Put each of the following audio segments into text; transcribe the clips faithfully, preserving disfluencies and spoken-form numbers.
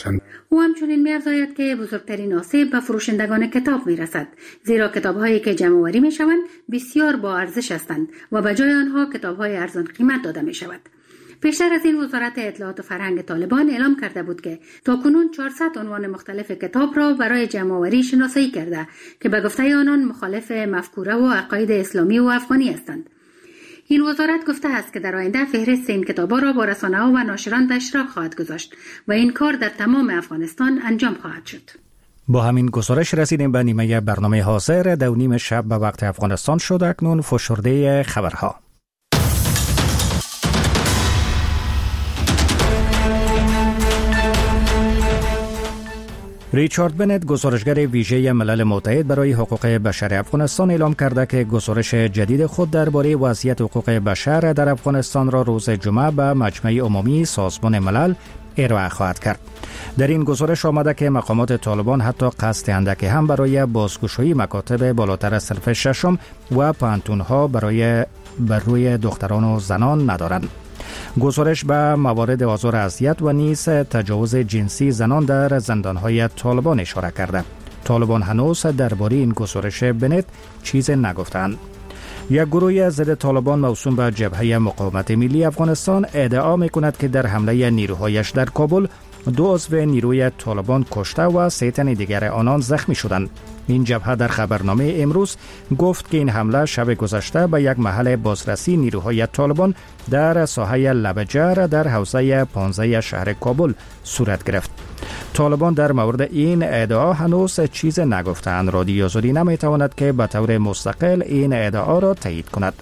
او همچنین می‌افزاید که بزرگترین آسیب به فروشندگان کتاب می‌رسد، زیرا کتاب‌هایی که جمع‌آوری می‌شوند بسیار با ارزش هستند و به جای آنها کتاب‌های ارزان قیمت داده می‌شود. پیشتر از این وزارت اطلاعات و فرهنگ طالبان اعلام کرده بود که تاکنون چهارصد عنوان مختلف کتاب را برای جمع‌آوری شناسایی کرده که به گفته آنان مخالف مفکوره و عقاید اسلامی و افغانی هستند. این وزارت گفته است که در آینده فهرست این کتاب‌ها را با رسانه‌ها و ناشران به اشتراک خواهد گذاشت و این کار در تمام افغانستان انجام خواهد شد. با همین گزارش رسیدیم به نیمه برنامه حاضر دو نیم شب به وقت افغانستان شد. اکنون فشرده خبرها. ریچارد بنت، گزارشگر ویژه ملل متحد برای حقوق بشر افغانستان، اعلام کرده که گزارش جدید خود درباره وضعیت حقوق بشر در افغانستان را روز جمعه به مجمع عمومی سازمان ملل ارائه خواهد کرد. در این گزارش آمده که مقامات طالبان حتی قصد اندکی هم برای بازگشایی مکاتب بالاتر از صنف ششم و پانتونها برای بر روی دختران و زنان ندارند. گزارش به موارد آزار اذیت و نیز تجاوز جنسی زنان در زندانهای طالبان اشاره کرده. طالبان هنوز درباره این گزارش بنت چیز نگفتند. یک گروه ضد طالبان موسوم به جبهه مقاومت ملی افغانستان ادعا می‌کند که در حمله نیروهایش در کابل دو عضو نیروی طالبان کشته و سه تن دیگر آنان زخمی شدند. این جبهه در خبرنامه امروز گفت که این حمله شب گذشته به یک محل بازرسی نیروهای طالبان در ساحه لبجر در حوزه پانزده شهر کابل صورت گرفت. طالبان در مورد این ادعا هنوز چیز نگفتند. رادیو آزادی نمیتواند که به طور مستقل این ادعا را تایید کند.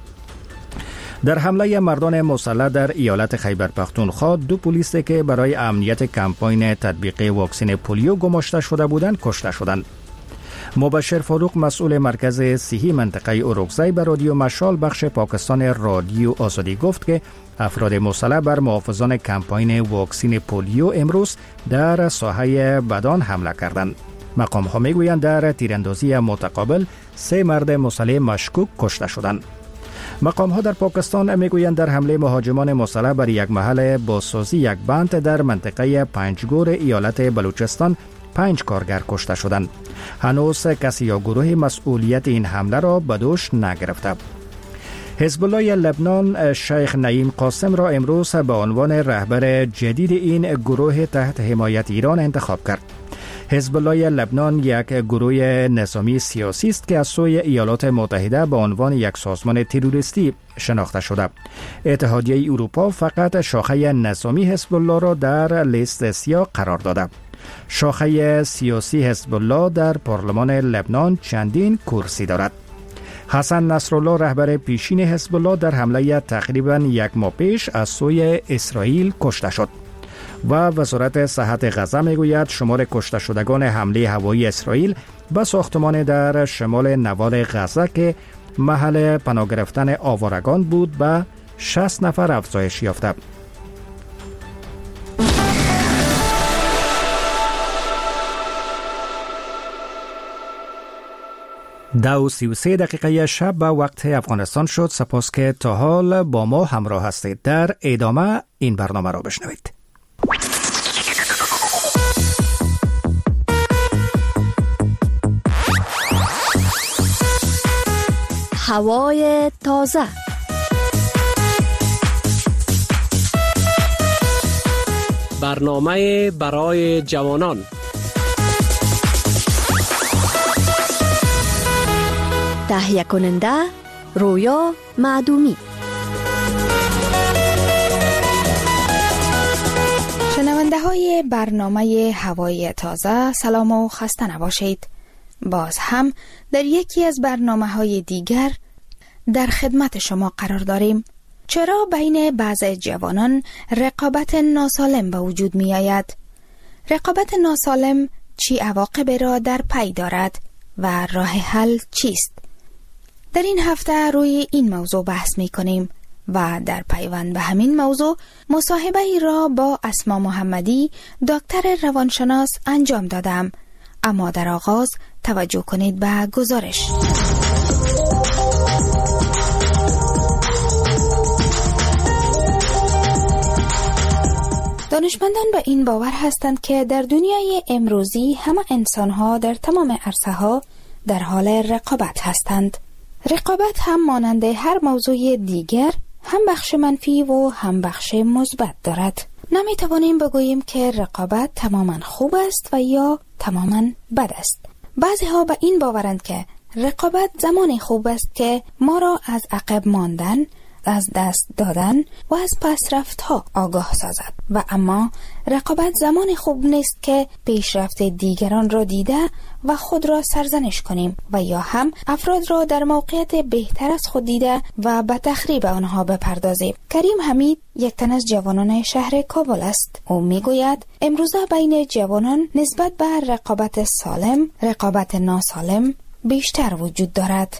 در حمله مردان مسلح در ایالت خیبر پختونخوا دو پلیس که برای امنیت کمپاین تطبیق واکسن پولیو گماشته شده بودند کشته شدند. مبشر فاروق، مسئول مرکز صحی منطقه اورکزی، به رادیو مشال بخش پاکستان رادیو آزادی گفت که افراد مسلح بر محافظان کمپاین واکسن پولیو امروز در ساحه بدان حمله کردند. مقام ها میگویند در تیراندازی متقابل سه مرد مسلح مشکوک کشته شدند. مقام ها در پاکستان میگویند در حمله مهاجمان مسلح بر یک محل بازسازی یک بند در منطقه پنجگور ایالت بلوچستان پنج کارگر کشته شدند. هنوز کسی یا گروه مسئولیت این حمله را به دوش نگرفته. حزب الله لبنان شیخ نعیم قاسم را امروز به عنوان رهبر جدید این گروه تحت حمایت ایران انتخاب کرد. حزب الله لبنان یک گروه نظامی سیاسی است که از سوی ایالات متحده به عنوان یک سازمان تروریستی شناخته شده. اتحادیه اروپا فقط شاخه نظامی حزب الله را در لیست سیاه قرار داده. شاخه سیاسی حزب الله در پارلمان لبنان چندین کرسی دارد. حسن نصرالله، رهبر پیشین حزب الله، در حمله تقریبا یک ماه پیش از سوی اسرائیل کشته شد و وزارت صحت غزه میگوید شمار کشته شدگان حمله هوایی اسرائیل به ساختمان در شمال نوار غزه که محل پناه گرفتن آوارگان بود به شصت نفر افزایش یافته. دو سی و سه دقیقه شب به وقت افغانستان شد. سپاس که تا حال با ما همراه هستید. در ادامه این برنامه را بشنوید. هوای تازه، برنامه برای جوانان، تهیه کننده رویا معدومی. شنونده های برنامه هوای تازه، سلام و خسته نباشید. باز هم در یکی از برنامه های دیگر در خدمت شما قرار داریم. چرا بین بعض جوانان رقابت ناسالم به وجود می آید؟ رقابت ناسالم چی عواقبی را در پی دارد و راه حل چیست؟ در این هفته روی این موضوع بحث می کنیم و در پیوند به همین موضوع مصاحبه ای را با اسما محمدی، دکتر روانشناس انجام دادم. اما در آغاز توجه کنید به گزارش. دانشمندان به این باور هستند که در دنیای امروزی همه انسان‌ها در تمام عرصه‌ها در حال رقابت هستند. رقابت هم مانند هر موضوع دیگر هم بخش منفی و هم بخش مثبت دارد. نمی توانیم بگوییم که رقابت تماما خوب است و یا تماما بد است. بعضی ها به این باورند که رقابت زمان خوب است که ما را از عقب ماندن، از دست دادن و از پسرفت ها آگاه سازد و اما رقابت زمان خوب نیست که پیشرفت دیگران را دیده و خود را سرزنش کنیم و یا هم افراد را در موقعیت بهتر از خود دیده و به تخریب آنها بپردازیم. کریم حمید یک تن از جوانان شهر کابل است. او میگوید امروزه بین جوانان نسبت به رقابت سالم، رقابت ناسالم بیشتر وجود دارد.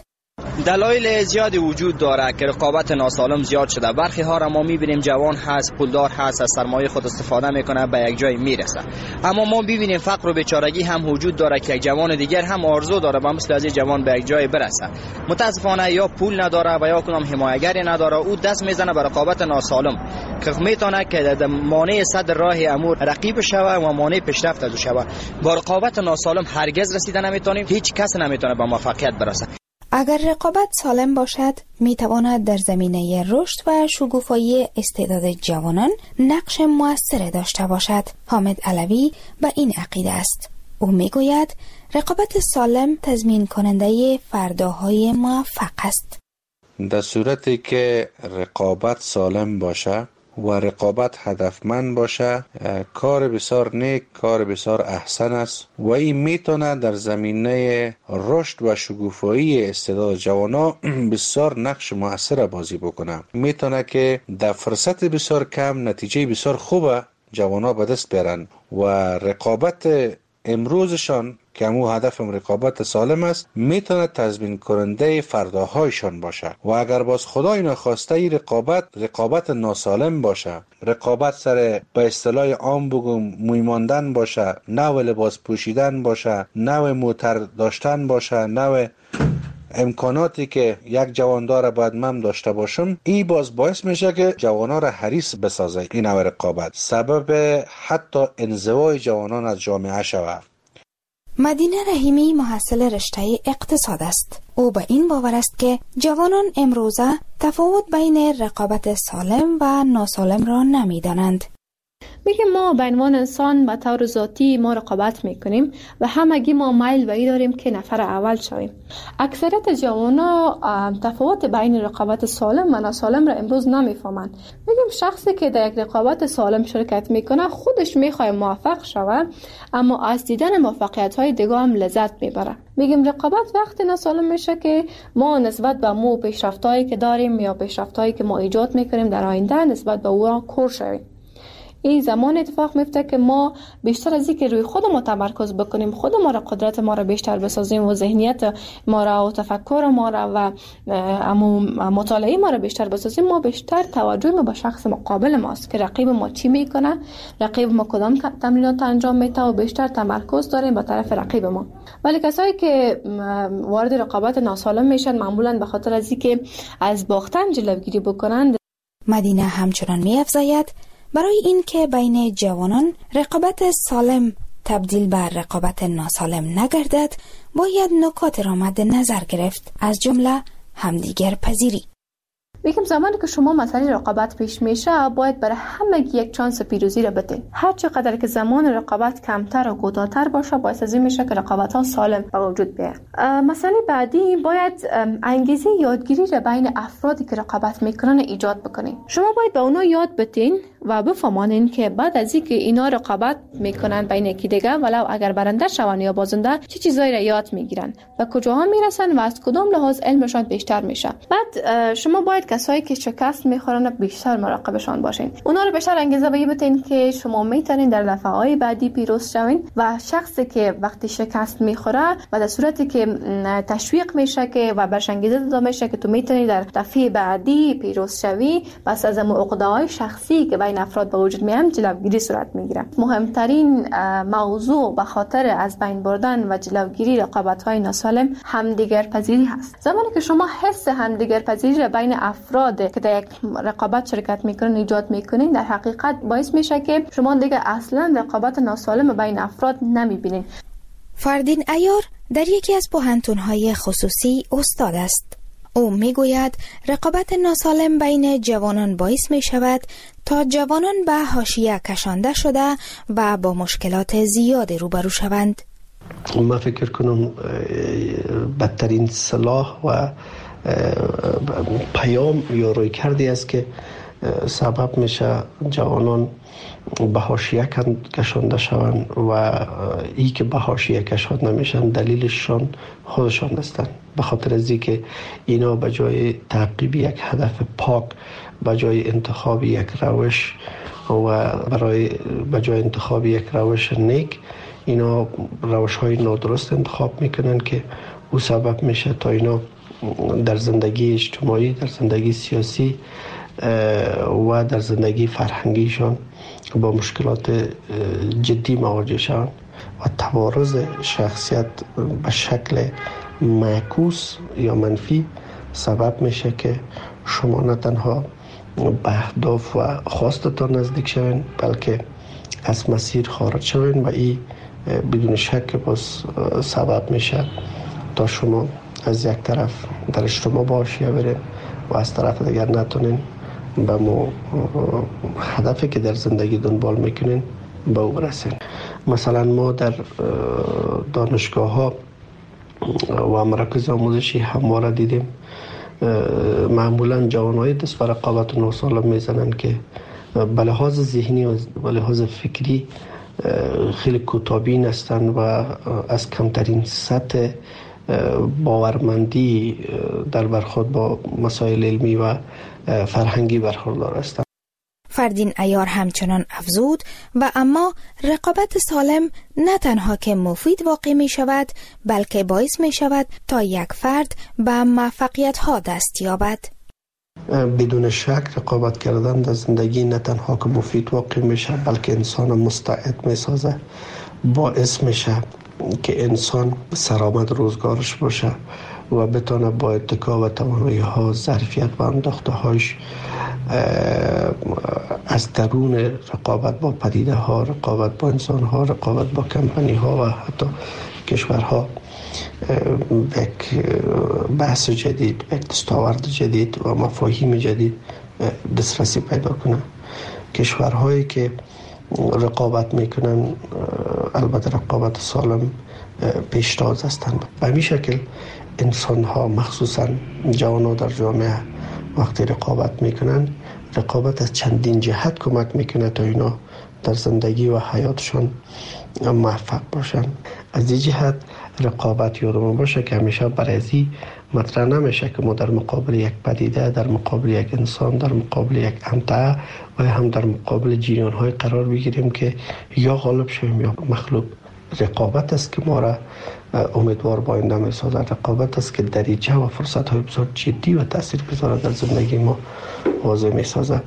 دلایل زیادی وجود داره که رقابت ناسالم زیاد شده. برخی ها را ما میبینیم جوان هست، پولدار هست، از سرمایه خود استفاده میکنه، به یک جای میرسه. اما ما ببینیم فقر و بیچارگی هم وجود داره که یک جوان دیگر هم آرزو داره به مثل از جوان به یک جای برسه. متاسفانه یا پول نداره و یا کدام حمایتگری نداره، او دست میزنه به رقابت ناسالم که میتونه که مانع صد راه امور رقیب شوه و مانع پیشرفت از شوه. با رقابت ناسالم هرگز رسیده نمیتونیم، هیچ کس نمیتونه به موفقیت برسه. اگر رقابت سالم باشد، می تواند در زمینه رشد و شکوفایی استعداد جوانان نقش مؤثر داشته باشد. حامد علوی به این عقیده است. او می گوید رقابت سالم تضمین کننده فرداهای موفق است. در صورتی که رقابت سالم باشه و رقابت هدفمند باشه، کار بسیار نیک، کار بسیار احسن است و این میتونه در زمینه رشد و شکوفایی استعداد جوانا بسیار نقش مؤثر بازی بکنه. میتونه که در فرصت بسیار کم نتیجه بسیار خوبه جوانا به دست بیارن و رقابت امروزشان که همو هدف رقابت سالم است میتونه تضمین کننده فرداهایشان باشه. و اگر باز خدای نخواسته ای رقابت رقابت ناسالم باشه، رقابت سر به اصطلاح عام بگم مویماندن باشه، نوع لباس پوشیدن باشه، نوع موتر داشتن باشه، نوع امکاناتی که یک جوان داره باید من داشته باشم، این باز باعث میشه که جوانا را حریص بسازه. این نوع رقابت سبب حتی انزوای جوانان از جامعه شود. مدینه رحیمی محصل رشته اقتصاد است. او به این باور است که جوانان امروزه تفاوت بین رقابت سالم و ناسالم را نمیدانند. میگه ما به عنوان انسان به طور ذاتی ما رقابت میکنیم و همگی ما میل به این داریم که نفر اول شویم. اکثریت جوانا تفاوت بین رقابت سالم و ناسالم را امروز نمیفهمند. میگیم شخصی که در یک رقابت سالم شرکت میکنه خودش میخواد موفق شود، اما از دیدن موفقیت های دیگه هم لذت میبره. میگیم رقابت وقتی ناسالم میشه که ما نسبت به مو پیشرفتایی که داریم یا پیشرفتایی که ما ایجاد میکنیم در آینده نسبت به او کور شویم. این زمان اتفاق میفته که ما بیشتر از اینکه روی خود ما تمرکز بکنیم، خود ما را قدرت ما را بیشتر بسازیم و ذهنیت ما را و تفکر ما را و مطالعه ما را بیشتر بسازیم، ما بیشتر توجه ما به شخص مقابل ماست که رقیب ما چی میکنه، رقیب ما کدام تمرینات انجام میده و بیشتر تمرکز داریم به طرف رقیب ما. ولی کسایی که وارد رقابت ناسالم میشن معمولا به خاطر از اینکه از باختن جلوگیری بکنند. مدینه همچنان می‌افزاید برای این که بین جوانان رقابت سالم تبدیل به رقابت ناسالم نگردد، باید نکات را مد نظر گرفت، از جمله همدیگر پذیری. میگم زمانی که شما مسئله رقابت پیش میشه باید برای همه یک چانس پیروزی را بدین. هر چقدر که زمان رقابت کمتر و کوتاه‌تر باشه باعث از این میشه که رقابت ها سالم به وجود بیاد. مسئله بعدی باید انگیزه یادگیری را بین افرادی که رقابت میکنن ایجاد بکنین. شما باید به اونا یاد بدین و بفهمانین که بعد از اینکه اینا رقابت میکنن بین یکی دیگه، ولو اگر برنده شون یا بازنده، چه چیزایی را یاد میگیرن و کجاها میرسن و از کدام لحاظ علمشان بیشتر میشه. بعد شما باید کسایی که شکست میخورن بیشتر مراقبشان باشین. اونا رو بیشتر انگیزه بدین که شما میتونین در دفعه‌های بعدی پیروز شوین و شخصی که وقتی شکست میخوره و در صورتی که تشویق میشه که و برش انگیزه داده میشه که تو میتونی در دفعه بعدی پیروز شوی، بس از عقده‌های شخصی که بین بین افراد به وجود میاد جلوگیری صورت میگیره. مهمترین موضوع به خاطر از بین بردن و جلوگیری رقابت‌های ناسالم همدیگر پذیری هست. زمانی که شما حس همدیگر پذیری را بین افراد که در یک رقابت شرکت میکنن ایجاد میکنین، در حقیقت باعث میشه که شما دیگه اصلا رقابت ناسالم بین افراد نمیبینین. فردین عیار در یکی از پوهنتون‌های خصوصی استاد است. او میگوید رقابت ناسالم بین جوانان باعث می شود تا جوانان به حاشیه کشانده شده و با مشکلات زیاد روبرو شوند. من فکر کنم بدترین سلاح و پیام یا رویکردی است که سبب میشه جوانان به حاشیه کشانده شوند و ای که به حاشیه کشانده نمیشن دلیلشان خودشان هستند. به خاطر از اینکه اینا به جای تعقیب یک هدف پاک، به جای انتخاب یک روش و برای به جای انتخاب یک روش نیک، اینا روش های نادرست انتخاب میکنن که او سبب میشه تا اینا در زندگی اجتماعی، در زندگی سیاسی و در زندگی فرهنگیشان با مشکلات جدی مواجه شوند و توارث شخصیت به شکل معکوس یا منفی سبب میشه که شما نه تنها به اهداف و خواستتان نزدیک شوین بلکه از مسیر خارج شوین و این بدون شک باز سبب میشه تا شما از یک طرف در اجتماع با حاشیه برین و از طرف دیگر نتونین به مو هدفی که در زندگی دنبال میکنین به او برسین. مثلا ما در دانشگاه ها و مراکز آموزشی همواره دیدیم معمولا جوانای دست و رقابت ناسالم میزنن که به لحاظ ذهنی و به لحاظ فکری خیلی کوتاه‌بین هستند و از کمترین سطح باورمندی در برخورد با مسائل علمی و فرهنگی برخوردار هستند. فردین عیار همچنان افزود و اما رقابت سالم نه تنها که مفید واقع می شود بلکه باعث می شود تا یک فرد به موفقیت ها دست یابد. بدون شک رقابت کردن در زندگی نه تنها که مفید واقع می شود بلکه انسان مستعد می سازه، باعث می شود که انسان سرآمد روزگارش باشه و بتونه با اتکا و توانایی ها ظرفیت و انداخته هاش از درون رقابت با پدیده ها، رقابت با انسان ها، رقابت با کمپانی ها و حتی کشورها یک بحث جدید، یک دستاورد جدید و مفاهیم جدید دسترسی پیدا کنه. کشورهایی که رقابت میکنن البته رقابت سالم پیشتاز هستند. به همین شکل انسان ها مخصوصا جوان ها در جامعه وقتی رقابت میکنن، رقابت از چندین جهت کمک میکنه تا اینا در زندگی و حیاتشان موفق باشن. از این جهت رقابت یادمون باشه که همیشه برای ازی مطرح نمیشه که ما در مقابل یک پدیده، در مقابل یک انسان، در مقابل یک امتعه و هم در مقابل جریان های قرار بگیریم که یا غالب شویم یا مغلوب. رقابت است که ما را امیدوار با آینده می‌سازد. رقابت است که دریچه و فرصت های بسیار جدی و تاثیرگذار در زندگی ما واضح می‌سازد.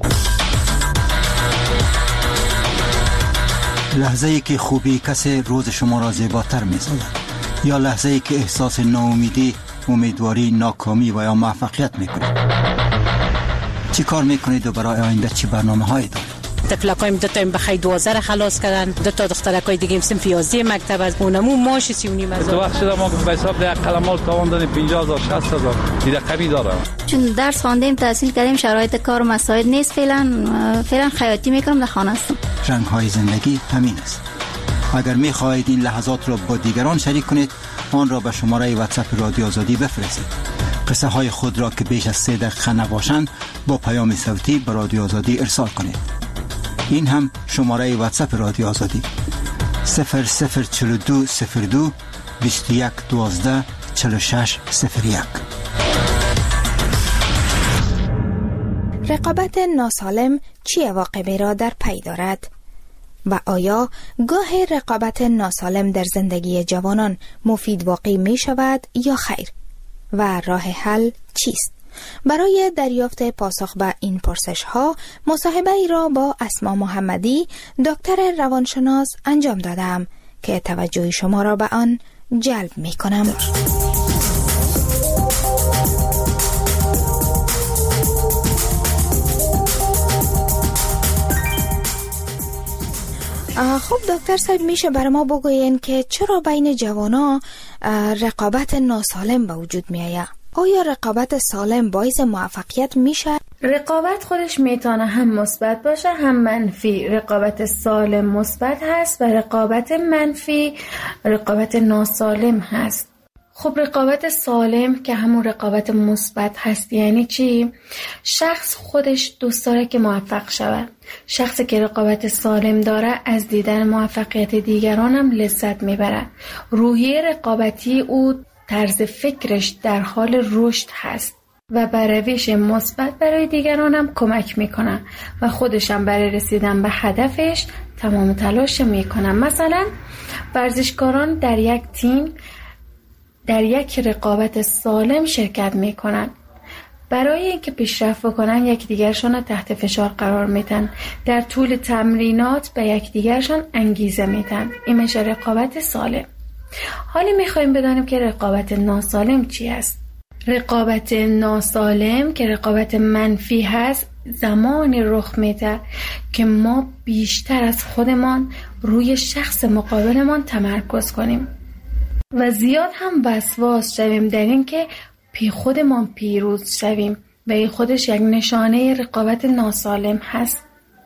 لحظه‌ای که خوبی کسی روز شما را زیباتر می‌سازد یا لحظه‌ای که احساس ناامیدی، امیدواری، ناکامی و یا موفقیت می‌کنید. چی کار می‌کنید و برای آینده چی برنامه‌هایی دارید؟ تفلقایم دو تا این بخی دوازه را خلاص کردن، دو تا دخترکای دیگه صنف یازده مکتب از اونمو ماش سی و نیم هزار. تو وقت شده ما به حساب ده قلمال تاوان دادیم پنجاه هزار شصت هزار دیگه کمی داره. چون درس خواندیم تحصیل کردیم شرایط کار و مساعد نیست، فعلا فعلا خیاطی میکنم در خانه هستم. رنگ‌های زندگی همین است. اگر می‌خواهید این لحظات را با دیگران شریک کنید، آن را به شماره واتساپ رادیو آزادی بفرستید. قصه های خود را که بیش از سه دقیقه نباشند با پیام صوتی به رادیو آزادی ارسال کنید. این هم شماره واتساپ رادیو آزادی صفر صفر چهل و دو صفر دو بیست و یک دوازده چهل و شش صفر یک. رقابت ناسالم چی عواقبی را در پی دارد؟ و آیا گاه رقابت ناسالم در زندگی جوانان مفید واقع می شود یا خیر؟ و راه حل چیست؟ برای دریافت پاسخ به این پرسش ها مصاحبه ای را با اسما محمدی دکتر روانشناس انجام دادم که توجه شما را به آن جلب می کنم. خب دکتر صاحب، میشه برای ما بگوین که چرا بین جوانا رقابت ناسالم به وجود میآید؟ آیا رقابت سالم باعث موفقیت میشه؟ رقابت خودش میتونه هم مثبت باشه هم منفی. رقابت سالم مثبت هست و رقابت منفی رقابت ناسالم هست. خب رقابت سالم که همون رقابت مثبت هست یعنی چی؟ شخص خودش دوست داره که موفق شود. شخصی که رقابت سالم داره از دیدن موفقیت دیگران هم لذت میبره. روحیه رقابتی او طرز فکرش در حال رشد هست و به روش مثبت برای دیگران هم کمک میکنه و خودش هم برای رسیدن به هدفش تمام تلاش میکنه. مثلا ورزشکاران در یک تیم در یک رقابت سالم شرکت میکنن. برای اینکه پیشرفت بکنن یکدیگرشون رو تحت فشار قرار میدن. در طول تمرینات به یکدیگرشون انگیزه میدن. این میشه رقابت سالم. حالا میخوایم بدانیم که رقابت ناسالم چی است. رقابت ناسالم که رقابت منفی هست زمانی رخ میده که ما بیشتر از خودمان روی شخص مقابلمان تمرکز کنیم و زیاد هم وسواس شویم در این که پی خودمان پیروز شویم و این خودش یک نشانه رقابت ناسالم هست.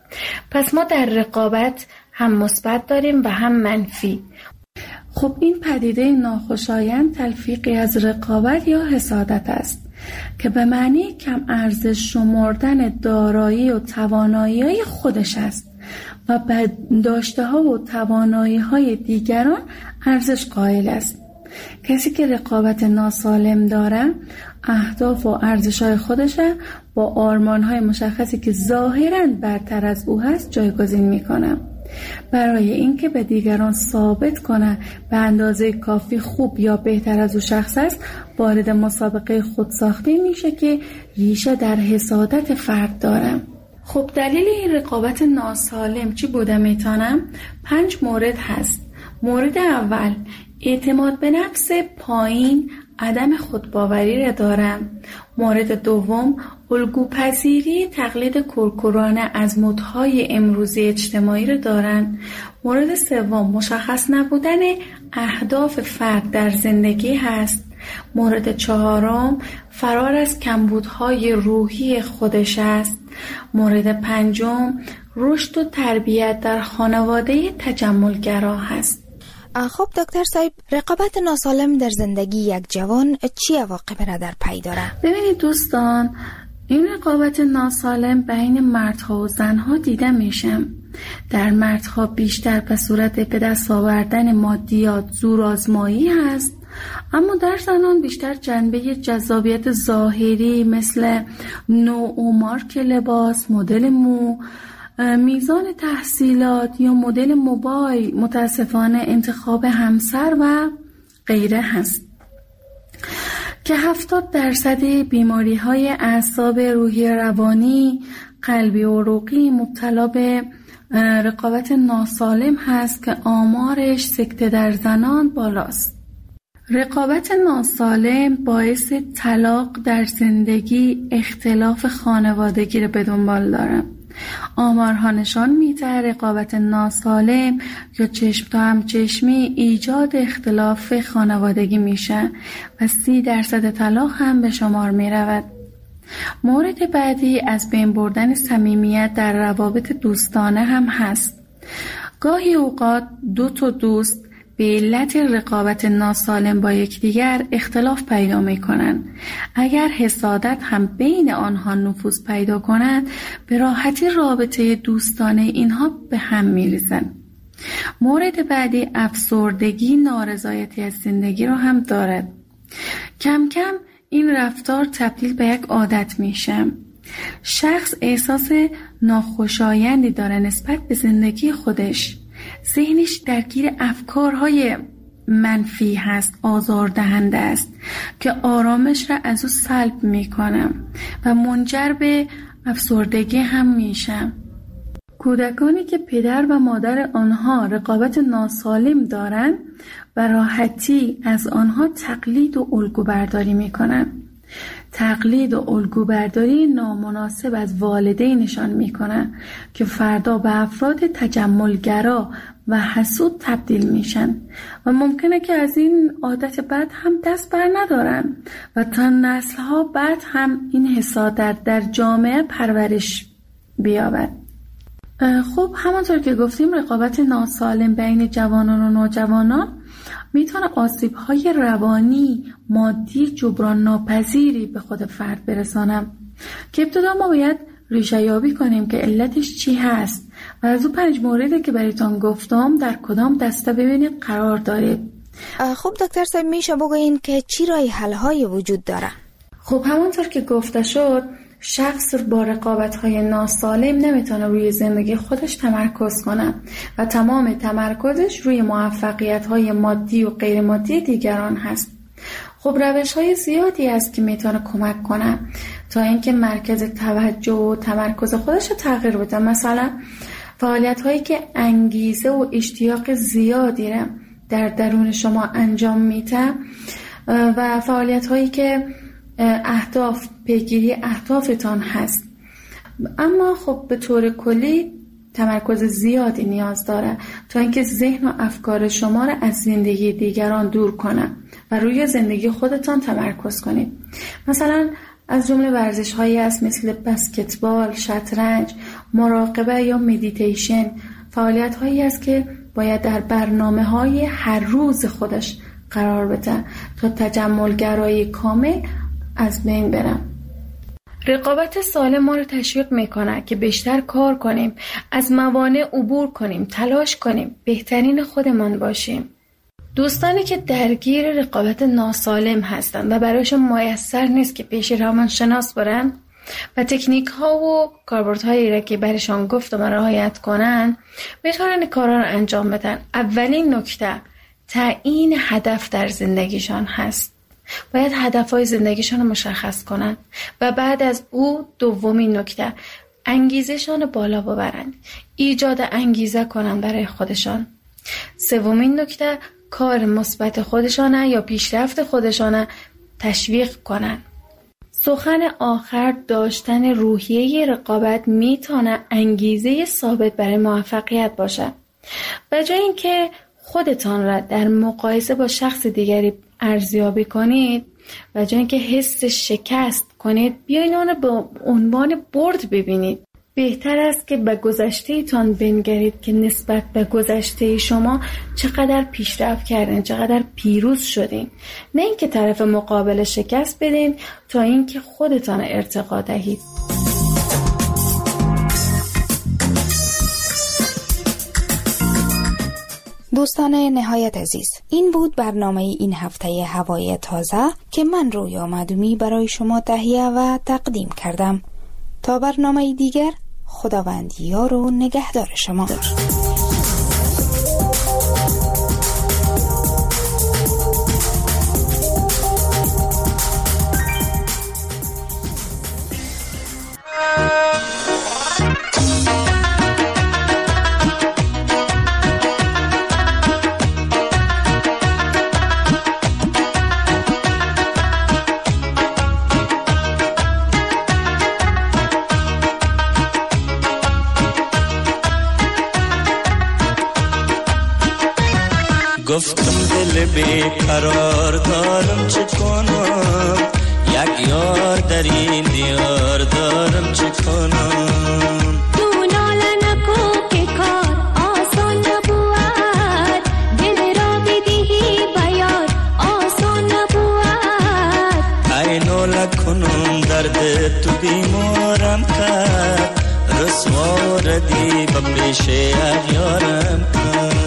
پس ما در رقابت هم مثبت داریم و هم منفی. خب این پدیده ناخوشایند تلفیقی از رقابت یا حسادت است که به معنی کم ارزش شمردن دارایی و توانایی خودش است و به داشته ها و توانایی های دیگران ارزش قائل است. کسی که رقابت ناسالم داره اهداف و ارزش های خودش با آرمان های مشخصی که ظاهراً برتر از او هست جایگزین میکنه. برای اینکه به دیگران ثابت کنه به اندازه کافی خوب یا بهتر از او شخص است وارد مسابقه خودساخته میشه که ریشه در حسادت فرد داره. خب دلیل این رقابت ناسالم چی بوده میتونم؟ پنج مورد هست. مورد اول اعتماد به نفس پایین، عدم خودباوری را دارم. مورد دوم الگوپذیری تقلید کورکورانه از مدهای امروزی اجتماعی را دارند. مورد سوم مشخص نبودن اهداف فرد در زندگی هست. مورد چهارم فرار از کمبودهای روحی خودش است. مورد پنجم رشد و تربیت در خانواده تجملگرا هست. خب دکتر صاحب، رقابت ناسالم در زندگی یک جوان چی عواقبی را در پی داره؟ ببینید دوستان، این رقابت ناسالم بین مردها و زنها دیده میشه. در مردها بیشتر به صورت به دست آوردن مادیات، زورآزمایی هست، اما در زنان بیشتر جنبه جذابیت ظاهری مثل نوع و مارک لباس، مدل مو، میزان تحصیلات یا مدل موبایل، متاسفانه انتخاب همسر و غیره هست که هفتاد درصد بیماری های اعصاب، روحی، روانی، قلبی و عروقی مبتلا به رقابت ناسالم هست که آمارش سکته در زنان بالاست. رقابت ناسالم باعث طلاق در زندگی، اختلاف خانوادگی رو به دنبال داره. آمارها نشان میده رقابت ناسالم یا چشم تا هم چشمی ایجاد اختلاف خانوادگی میشه و سی درصد طلاق هم به شمار میرود. مورد بعدی از بین بردن صمیمیت در روابط دوستانه هم هست. گاهی اوقات دو تا دوست به علت رقابت ناسالم با یکدیگر اختلاف پیدا می‌کنند. اگر حسادت هم بین آنها نفوذ پیدا کند، به راحتی رابطه دوستانه اینها به هم می‌ریزند. مورد بعدی افسردگی، نارضایتی از زندگی را هم دارد. کم کم این رفتار تبدیل به یک عادت میشه. شخص احساس ناخوشایندی داره نسبت به زندگی خودش. ذهنش درگیر افکارهای منفی هست، آزاردهنده است که آرامش را از او سلب میکنم و منجر به افسردگی هم میشم. کودکانی که پدر و مادر آنها رقابت ناسالم دارند و راحتی از آنها تقلید و الگو برداری میکنند. تقلید و الگو برداری نامناسب از والدینشان میکنند که فردا به افراد تجملگرا و حسود تبدیل میشن و ممکنه که از این عادت بد هم دست بر ندارن و تا نسلها بعد هم این حسادت در جامعه پرورش بیابد. خب همانطور که گفتیم رقابت ناسالم بین جوانان و نوجوانان میتونه آسیب‌های روانی، مادی، جبران ناپذیری به خود فرد برسانه که ابتدا ما باید ریشه یابی کنیم که علتش چی هست و از اون پنج موردی که برایتان گفتم در کدام دسته ببینید قرار دارید. خب دکتر صاحب میشه بگوین که چی راه حل‌های وجود داره؟ خب همانطور که گفته شد شخص با رقابت‌های ناسالم نمیتونه روی زندگی خودش تمرکز کنه و تمام تمرکزش روی موفقیت‌های مادی و غیر مادی دیگران هست. خب روش‌های زیادی هست که میتونه کمک کنه تا اینکه مرکز توجه و تمرکز خودش رو تغییر بده. مثلا فعالیت‌هایی که انگیزه و اشتیاق زیادی رو در درون شما انجام میده و فعالیت‌هایی که اهداف پیگیری اهدافتان هست. اما خب به طور کلی تمرکز زیادی نیاز داره تا اینکه ذهن و افکار شما را از زندگی دیگران دور کنه و روی زندگی خودتان تمرکز کنید. مثلا از جمله ورزش هایی هست مثل بسکتبال، شطرنج، مراقبه یا مدیتیشن. فعالیت هایی هست که باید در برنامه های هر روز خودش قرار بده تا تجملگرایی کامل از بین برم. رقابت سالم ما رو تشویق میکنه که بیشتر کار کنیم، از موانع عبور کنیم، تلاش کنیم، بهترین خودمان باشیم. دوستانی که درگیر رقابت ناسالم هستند و برایشون میسر نیست که پیش روانشناس برن و تکنیک ها و کاربردهایی را که برایشان گفتم رعایت کنن، میتونن کارا رو انجام بدن. اولین نکته تعیین هدف در زندگیشان هست. باید هدفهای زندگیشان رو مشخص کنن و بعد از او دومین نکته انگیزشان بالا ببرن، ایجاد انگیزه کنن برای خودشان. سومین نکته کار مثبت خودشانه یا پیشرفت خودشانه تشویق کنن. سخن آخر داشتن روحیه رقابت میتونه انگیزه ثابت برای موفقیت باشه. به جای اینکه خودتان را در مقایسه با شخص دیگری ارزیابی کنید و جای اینکه حس شکست کنید بیاین آن به عنوان برد ببینید. بهتر است که به گذشته تان بنگرید که نسبت به گذشته شما چقدر پیشرفت کردین، چقدر پیروز شدین، نه اینکه طرف مقابل شکست بدین تا اینکه خودتان ارتقا دهید. دوستان نهایت عزیز، این بود برنامه این هفته هوای تازه که من رویا معدومی برای شما تهیه و تقدیم کردم. تا برنامه دیگر، خداوند یار و نگهدار شما. گفتم دل بیقرار دارم چه کنم، یک یار در این دیار دارم چه کنم. تو ناله نکو که کار آسان نبود، دل را بدهی بیار آسان نبود. ای ناله کنم درد تو بیمارم کرد، رسوا ردی به پیش یارم کرد.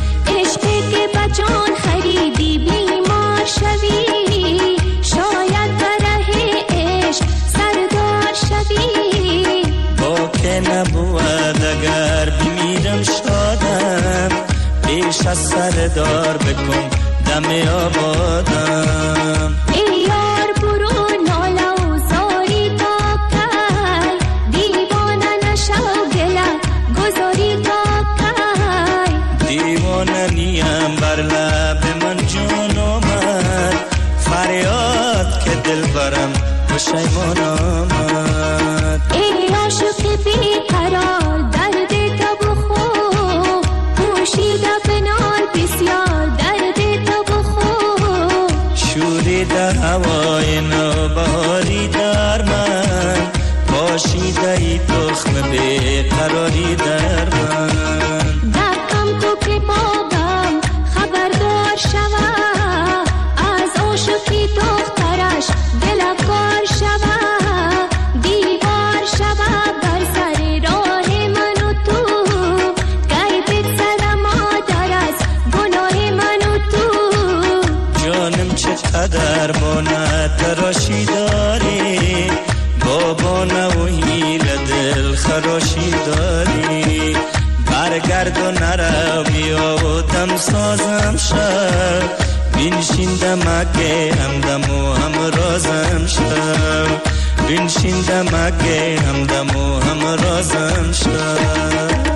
جان خریدی بیمار شوی، شاید بره عشق سردار شوی. با که نبود اگر بمیرم شادم، پیش از سردار بکن دم آبادم. ای یار برو ناله و زاری تا کی، دیوانه نشو گله گذاری تا کی. دیوانه نیم بر لب من جون آمد، فریاد که دل برم پشیمان آمد. ای عاشق بیقرار درد تو بخو، پوشیده بنال بسیار درد تو بخو. شوریده هوای نوبهاری در من، پاشیده ای تخم بیقراری در من. دقم تو که باغم خبردار شوه، از عاشقی دخترش دل کار شوه. دیوار شوه بر سر راه من و تو، غیبت سر مادر از گناه من و تو. جانم چقدر بانه تراشی داری، بابانه و هیل دل خراشی داری. برگرد و نرو بیا و دم سازم شد، بینشین دمکه همدم و هم رازم شد. بینشین دمکه همدم و هم رازم شد.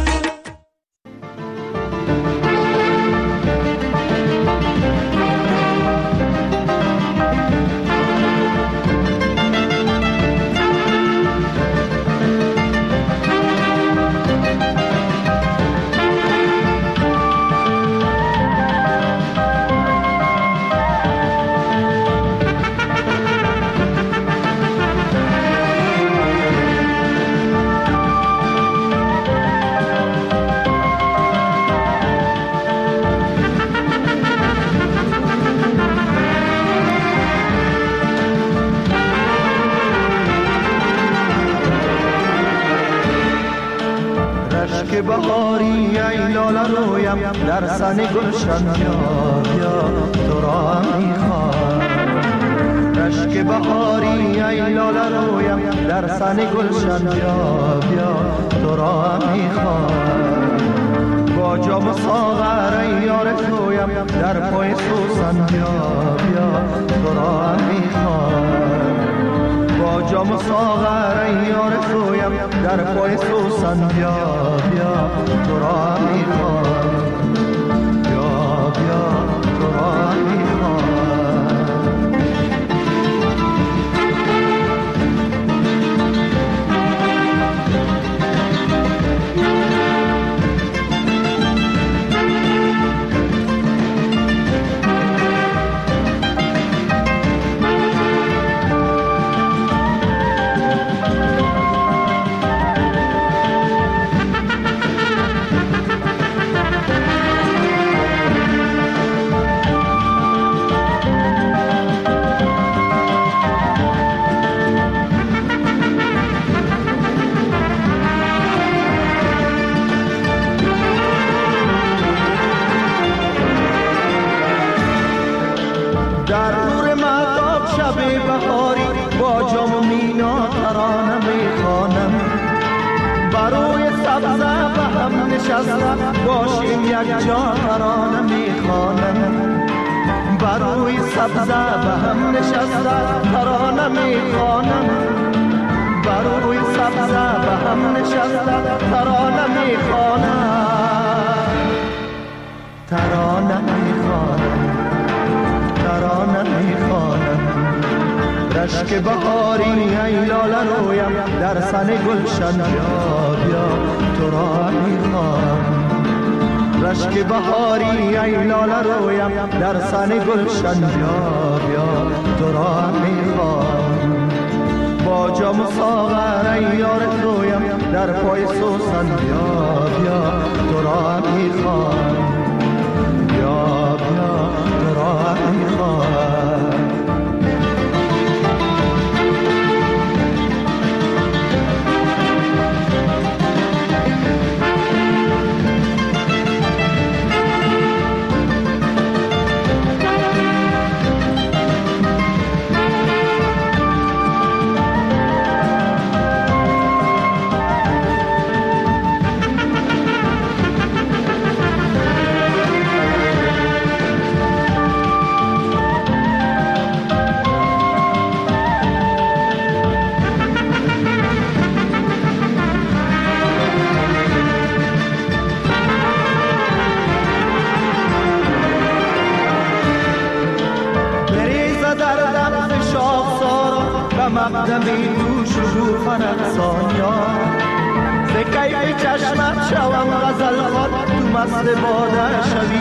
که بهاری ای لاله رویم در سن گلشن، بیا بیا تو را میخوام. رشک بهاری ای لاله رویم در سن گلشن، بیا بیا تو را میخوام. با جام ساغر ای یار تویم در پای سوسن، بیا بیا تو را میخوام. با جام ساغر ای یار تویم در پای سوسن، بیا بیا تو را میخوام. بیا بیا تو را میخوام. باشیم یک جا ترانه میخوانم، بروی سبزه به هم نشسته ترانه میخوانم. بروی سبزه به هم نشسته ترانه میخوانم. ترانه میخوانم، ترانه میخوانم. رشک بهاری ای لاله رویم در سن گلشن، بیا بیا تو را میخوام. رشک بهاری ای لاله رویم در سن گلشن، بیا بیا تو را میخوام. با جام ساغر ای یار تویم در پای سوسن، بیا بیا تو را میخوام. بیا بیا تو را میخوام. مقدمی تو شکوفه رقصانیا ز کیف چشمت شوم غزل خوان تو مست باده شوی